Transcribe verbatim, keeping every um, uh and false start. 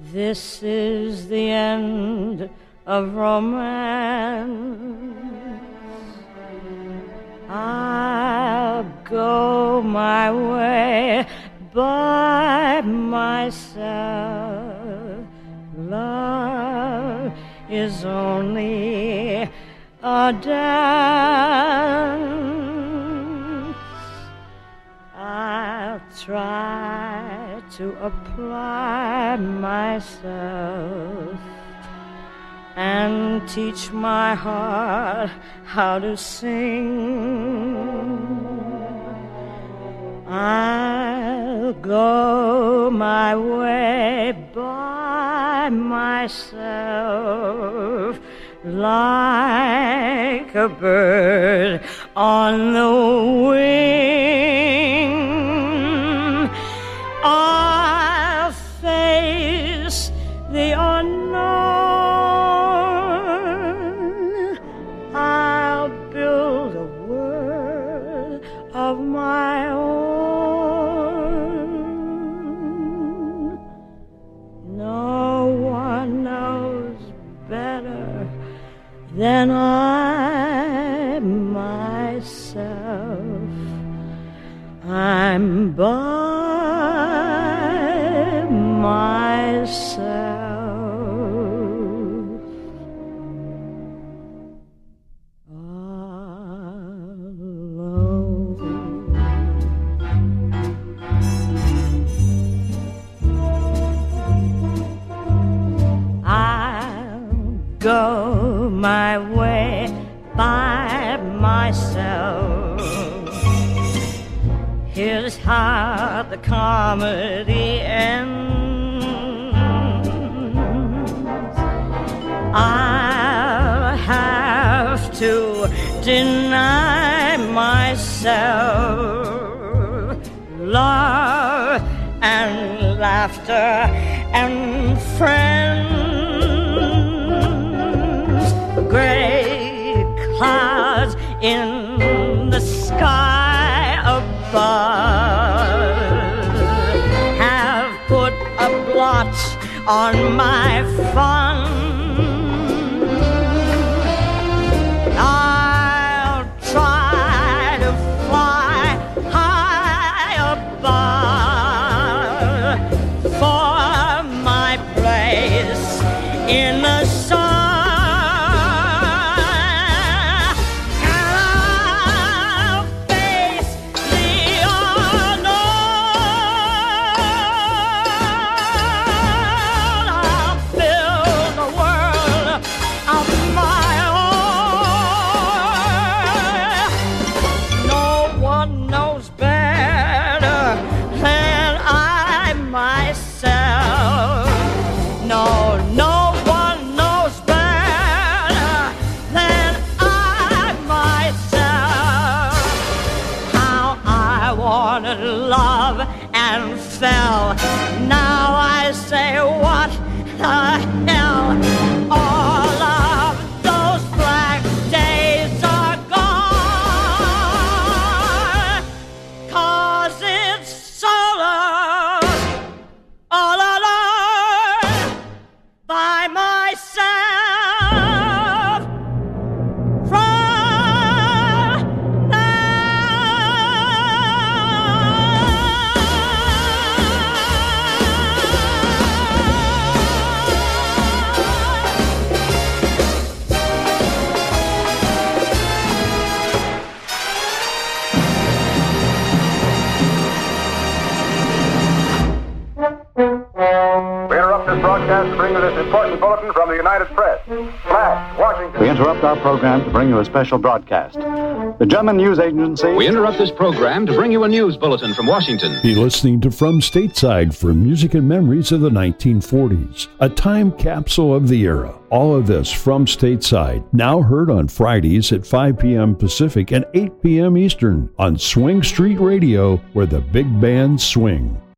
This is the end of romance. I'll go my way by myself. Love is only a dance. I'll try to apply myself and teach my heart how to sing. I'll go my way by myself like a bird on the wing. I'll face the unknown. I'll build a world of my own. No one knows better than I myself. I'm by myself. Go my way by myself. Here's how the comedy ends. I'll have to deny myself love and laughter and friends. Gray clouds in the sky above have put a blot on my fun. I'll try to fly high above for my place in the sun. Love and fell. Now I say, what the hell? All of those black days are gone, 'cause it's solo, all alone, by myself. Broadcast to bring you this important bulletin from the United Press. Flash, Washington. We interrupt our program to bring you a special broadcast. The German news agency... We interrupt this program to bring you a news bulletin from Washington. Be listening to From Stateside for music and memories of the nineteen forties. A time capsule of the era. All of this from Stateside. Now heard on Fridays at five p.m. Pacific and eight p.m. Eastern on Swing Street Radio, where the big bands swing.